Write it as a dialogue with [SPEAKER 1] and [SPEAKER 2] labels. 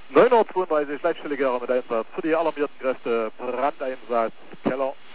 [SPEAKER 1] 9:32 Uhr, Leitstelle Gera mit Einsatz für die alarmierten Kräfte, Brandeinsatz, Keller.